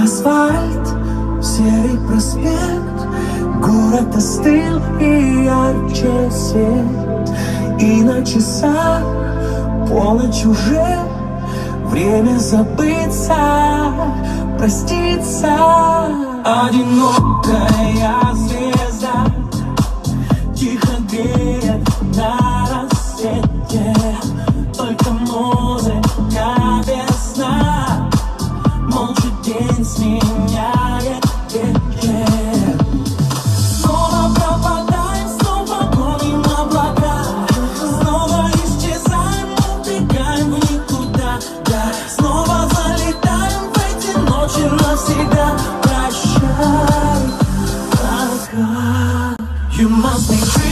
Асфальт, серый проспект, город остыл и ярче свет. И на часах полночь уже, время забыться, проститься. Одинокая звезда тихо греет на рассвете. Только музыка без сна, молча день сменяет вечер. Снова пропадаем, снова гоним облака, снова исчезаем, убегаем в никуда. Да, снова залетаем в эти ночи навсегда. Прощай, пока. You must be